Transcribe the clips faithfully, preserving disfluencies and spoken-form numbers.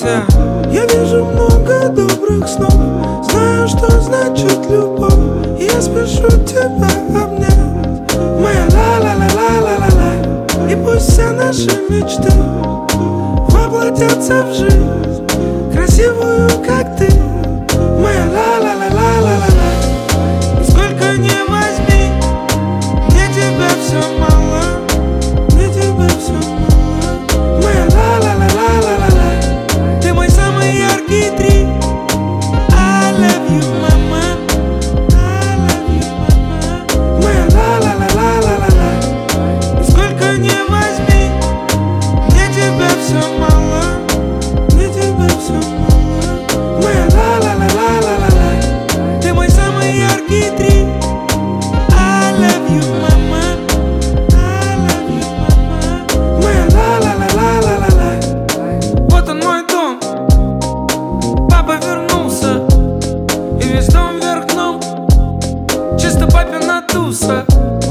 вся. Я вижу много добрых снов, знаю, что значит любовь, и я спешу тебя обнять, моя ла-ла-ла-ла-ла-ла-ла. И пусть все наши мечты воплотятся в жизнь, красивую, как ты, моя ла-ла-ла-ла-ла-ла-ла. И сколько не возьми, мне тебя все мало, мне тебя все мало, моя ла-ла-ла-ла-ла-ла. Ты мой самый яркий трip. I love you, mama. I love you, mama. Моя ла-ла-ла-ла-ла-ла. И сколько не возьми, мне тебя все мало, мне тебя все мало, моя ла-ла-ла-ла-ла-ла. Ты мой самый яркий трip. I love you, mama. I love you, mama. Моя ла-ла-ла-ла-ла-ла. Вот он мой дом, папа вернулся, и весь дом вверх дном, чисто папина туса.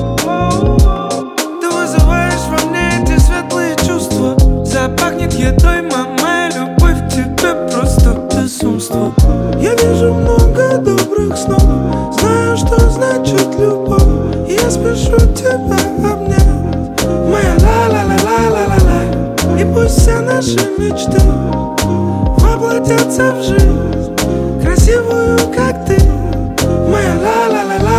Ты вызываешь во мне эти светлые чувства, запахнет едой, мама, и любовь к тебе просто безумство. Я вижу много добрых снов, знаю, что значит любовь, и я спешу тебя обнять, моя ла-ла-ла-ла-ла-ла-ла. И пусть все наши мечты воплотятся в жизнь, красивую, как ты, моя ла-ла-ла-ла.